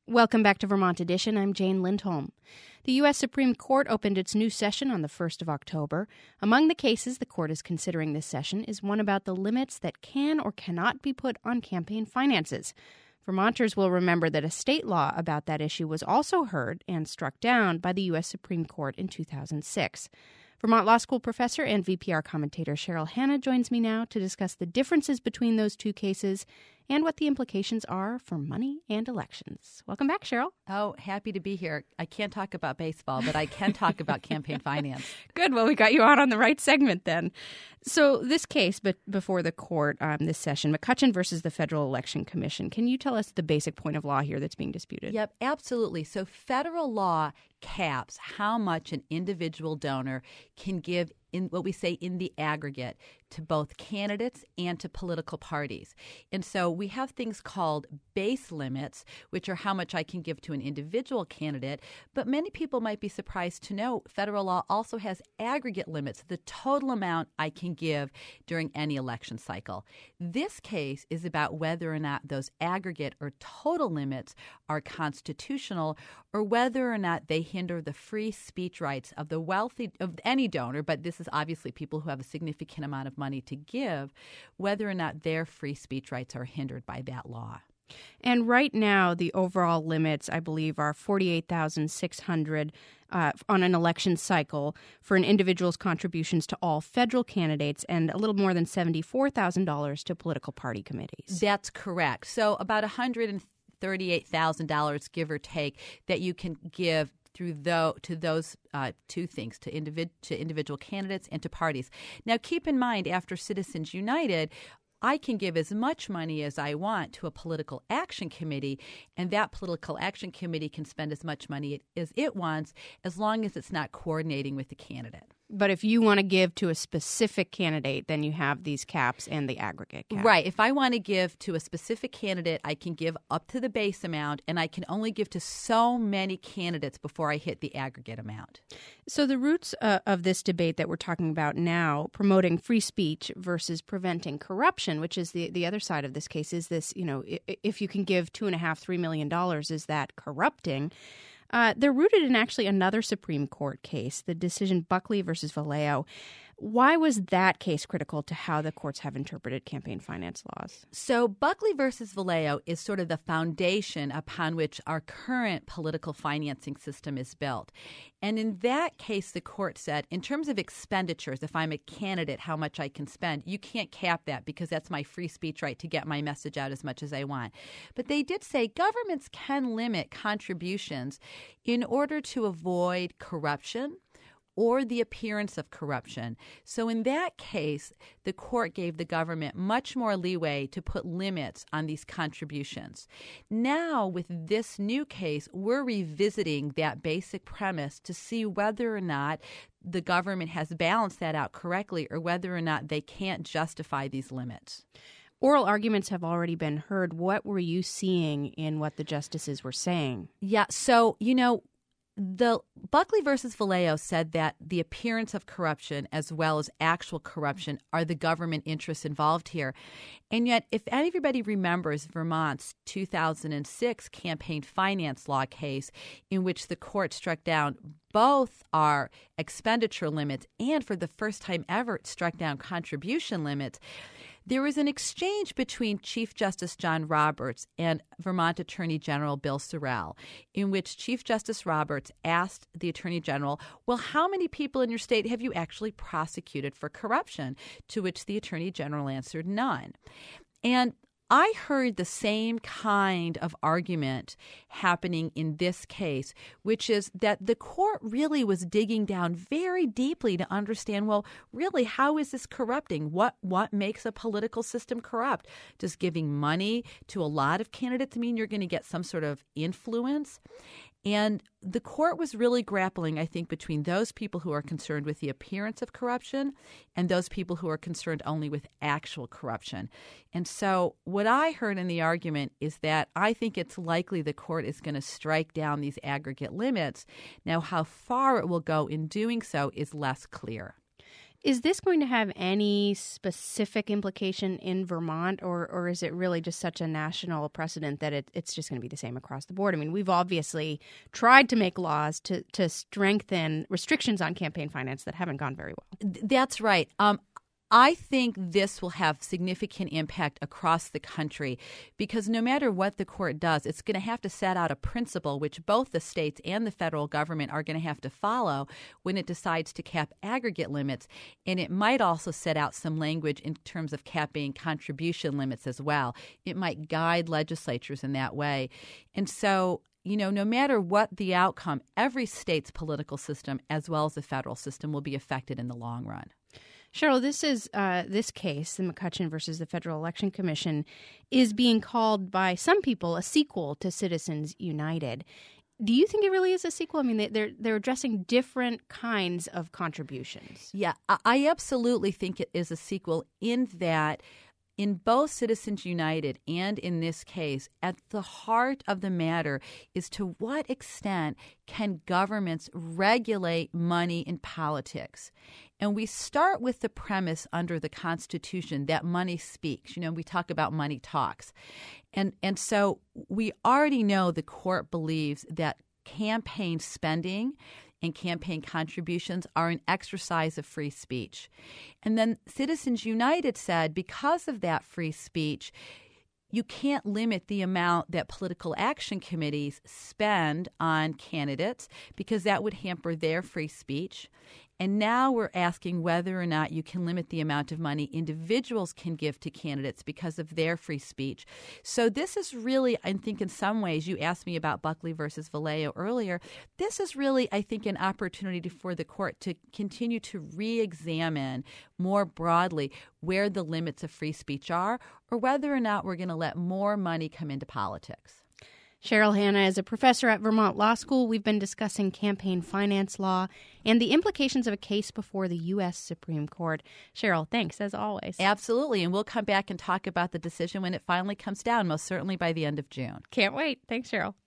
Welcome back to Vermont Edition. I'm Jane Lindholm. The U.S. Supreme Court opened its new session on the 1st of October. Among the cases the court is considering this session is one about the limits that can or cannot be put on campaign finances. Vermonters will remember that a state law about that issue was also heard and struck down by the U.S. Supreme Court in 2006. Vermont Law School professor and VPR commentator Cheryl Hanna joins me now to discuss the differences between those two cases and what the implications are for money and elections. Welcome back, Cheryl. Oh, happy to be here. I can't talk about baseball, but I can talk about campaign finance. Good. Well, we got you on the right segment then. So this case before the court this session, McCutcheon versus the Federal Election Commission. Can you tell us the basic point of law here that's being disputed? Yep, absolutely. So federal law caps how much an individual donor can give in what we say in the aggregate to both candidates and to political parties. And so we have things called base limits, which are how much I can give to an individual candidate. But many people might be surprised to know federal law also has aggregate limits, the total amount I can give during any election cycle. This case is about whether or not those aggregate or total limits are constitutional or whether or not they hinder the free speech rights of the wealthy, of any donor, but this is obviously people who have a significant amount of money to give, whether or not their free speech rights are hindered by that law. And right now, the overall limits, I believe, are $48,600 on an election cycle for an individual's contributions to all federal candidates and a little more than $74,000 to political party committees. That's correct. So about $138,000, give or take, that you can give to those two things, to individual candidates and to parties. Now, keep in mind, after Citizens United, I can give as much money as I want to a political action committee, and that political action committee can spend as much money as it wants as long as it's not coordinating with the candidate. But if you want to give to a specific candidate, then you have these caps and the aggregate cap. Right. If I want to give to a specific candidate, I can give up to the base amount, and I can only give to so many candidates before I hit the aggregate amount. So the roots of this debate that we're talking about now, promoting free speech versus preventing corruption, which is the other side of this case, is this, if you can give $2.5–3 million, is that corrupting? They're rooted in actually another Supreme Court case, the decision Buckley versus Valeo. Why was that case critical to how the courts have interpreted campaign finance laws? So Buckley versus Valeo is sort of the foundation upon which our current political financing system is built. And in that case, the court said, in terms of expenditures, if I'm a candidate, how much I can spend, you can't cap that because that's my free speech right to get my message out as much as I want. But they did say governments can limit contributions in order to avoid corruption or the appearance of corruption. So in that case, the court gave the government much more leeway to put limits on these contributions. Now, with this new case, we're revisiting that basic premise to see whether or not the government has balanced that out correctly or whether or not they can't justify these limits. Oral arguments have already been heard. What were you seeing in what the justices were saying? Yeah, so, the Buckley versus Valeo said that the appearance of corruption as well as actual corruption are the government interests involved here. And yet, if everybody remembers Vermont's 2006 campaign finance law case in which the court struck down both our expenditure limits and for the first time ever it struck down contribution limits, there was an exchange between Chief Justice John Roberts and Vermont Attorney General Bill Sorrell, in which Chief Justice Roberts asked the Attorney General, well, how many people in your state have you actually prosecuted for corruption? To which the Attorney General answered none. And I heard the same kind of argument happening in this case, which is that the court really was digging down very deeply to understand, well, really, how is this corrupting? What makes a political system corrupt? Does giving money to a lot of candidates mean you're going to get some sort of influence? And the court was really grappling, I think, between those people who are concerned with the appearance of corruption and those people who are concerned only with actual corruption. And so what I heard in the argument is that I think it's likely the court is going to strike down these aggregate limits. Now, how far it will go in doing so is less clear. Is this going to have any specific implication in Vermont, or is it really just such a national precedent that it's just going to be the same across the board? I mean, we've obviously tried to make laws to strengthen restrictions on campaign finance that haven't gone very well. That's right. I think this will have significant impact across the country because no matter what the court does, it's going to have to set out a principle which both the states and the federal government are going to have to follow when it decides to cap aggregate limits. And it might also set out some language in terms of capping contribution limits as well. It might guide legislatures in that way. And so, no matter what the outcome, every state's political system as well as the federal system will be affected in the long run. Cheryl, this case, the McCutcheon versus the Federal Election Commission, is being called by some people a sequel to Citizens United. Do you think it really is a sequel? I mean, they're addressing different kinds of contributions. Yeah, I absolutely think it is a sequel in that in both Citizens United and in this case, at the heart of the matter is to what extent can governments regulate money in politics? And we start with the premise under the Constitution that money speaks. We talk about money talks. And so we already know the court believes that campaign spending and campaign contributions are an exercise of free speech. And then Citizens United said because of that free speech, you can't limit the amount that political action committees spend on candidates because that would hamper their free speech. And now we're asking whether or not you can limit the amount of money individuals can give to candidates because of their free speech. So this is really, I think in some ways, you asked me about Buckley versus Valeo earlier. This is really, I think, an opportunity for the court to continue to re-examine more broadly where the limits of free speech are or whether or not we're going to let more money come into politics. Cheryl Hanna is a professor at Vermont Law School. We've been discussing campaign finance law and the implications of a case before the U.S. Supreme Court. Cheryl, thanks, as always. Absolutely, and we'll come back and talk about the decision when it finally comes down, most certainly by the end of June. Can't wait. Thanks, Cheryl.